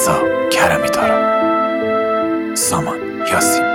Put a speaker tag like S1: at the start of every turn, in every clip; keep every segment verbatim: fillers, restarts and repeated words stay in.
S1: رضا کرمی دارم. سامان یاسین.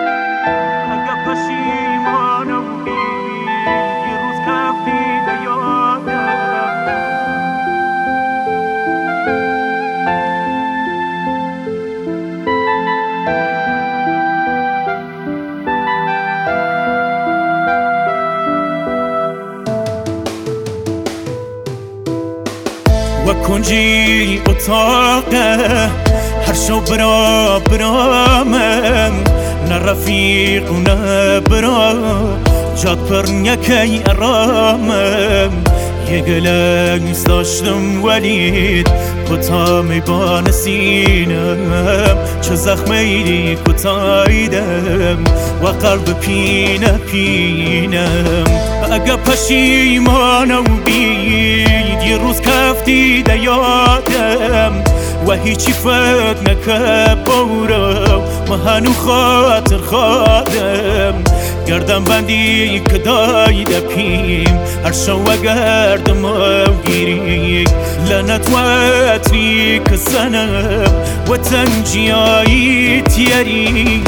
S2: و کنجی اتاقه هر شو برا برامم نه رفیق و نه برا جاد پر یکی ارامم یه گلنس داشتم ولید کتامی با نسینم چه زخمیدی کتایدم و قلب پینه پینم اگه پشیمانم بید یه روز کفتی دیادم و هیچی فکر نکه بورم ما هنو خاطر خادم گردم بندی که دایده پیم هر شو گردم و گیری لنت و اتری که سنم و تنجیایی تیری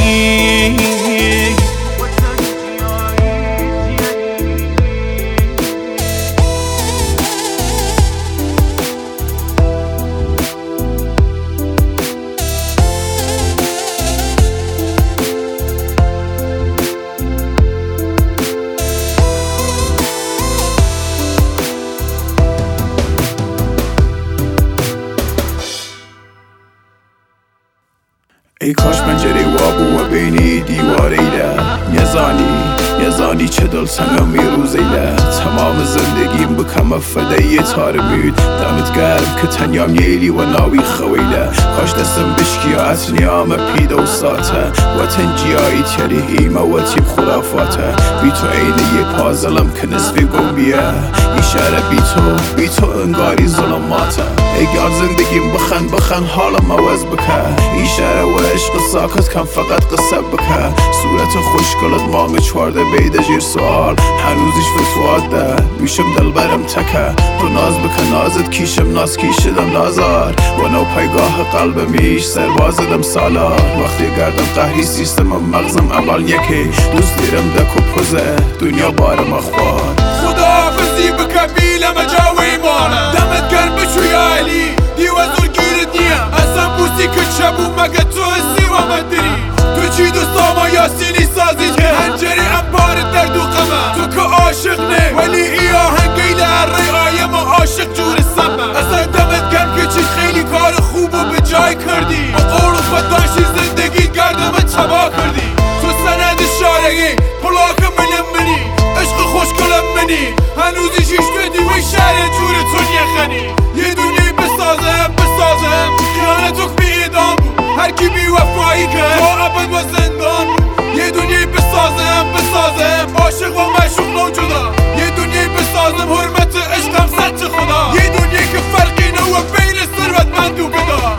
S3: ای کاش پنجره وابو و بینی دیواریله یزانی یزانی چه دل سنگم میروزیله تمام زندگیم بکم فدای تارمید دمت گرم که تنیام ییلی و ناوی خویله کاش دستم بشکی از نیام پیدا و ساته و تنجیایی تیری هیمه و تیب خرافاته بی تو عینه یه پازلم که نصفی گنبیه ای شهر بی تو بی تو انگاری ظلماته ای گار زندگیم بخن بخن حالم عوض بکن ای شهر و عشق ساکت کم فقط قصه بکن صورت خوشگلت مانگ چوارده بیده جیر سوال هنوزیش فتوات ده بیشم دل برم تکه تو ناز بکن نازت کیشم ناز کیشدم نازار و نو پایگاه قلب میش سربازدم سالار وقتی گردم قهری سیستم مغزم اول یکی دوست دیرم دکو پوزه دنیا بارم اخبار
S4: خدا حافظی بکن بیلم جاوی مانه دمت گرم بشو یا علی دیو زور گیرت نیم اصلا بوسی که چبو مگه تو هستی و من دری تو چی دوستاما یاسینی سازی که هنجری امبارت در دو قمه تو که عاشق نه ولی ای آهنگی در رای ما عاشق جور سمه اصلا دمت گرم که چی خیلی کار خوب و به جای کردی با قول و فتاشی زندگی گردم تبا کردی تو سند شارگی پلاک ملم منی عشق خوشگلم منی هنوزی شیش بدی به شهر جور تو نیخنی یه دونی بسازم بسازم خیانتوک بی ایدام بود هر کی بی وفایی کرد تا ابد و زندان بود یه دونی بسازم بسازم عاشق و معشوق نوجودا یه دونی بسازم حرمت عشقم سچ خدا یه دونی که فرقی نو بین ثروتمند و گدا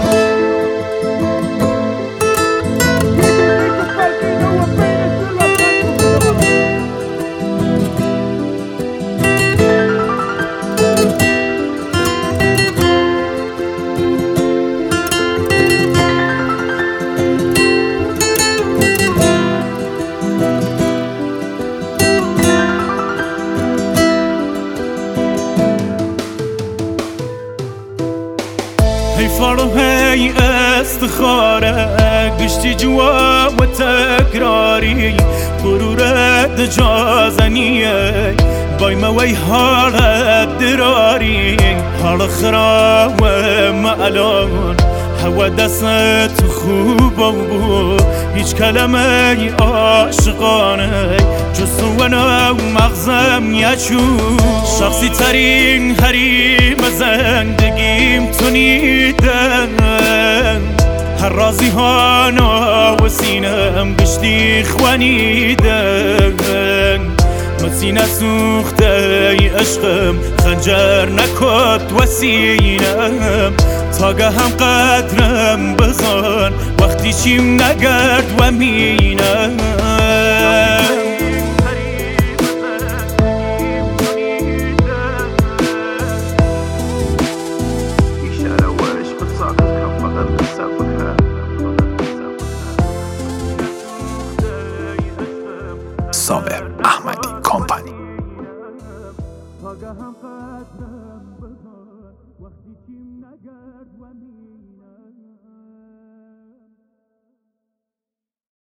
S2: هی فارو هی استخاره گشتی جوا و تکراری غرورت جازنیه بای موی حالت دراری حال خراب معلون هوا دست خوب بود هیچ کلمه عاشقانه جز و نو مغزم یچو شخصی ترین حریم زندگیم تو نیدن هر رازی ها و سینم گشتی خوانیدن مسینه سوخته ای عشقم خنجر نکد و سینم تاگه هم قدرم بزن وقتی چیم نگرد و مینم
S3: ای شهر و عشق ساکت کم فقط قصه بکن
S1: ساور احمدی کمپانی.
S2: آگاهم قدرم بکن وقتی چیم نگرد و می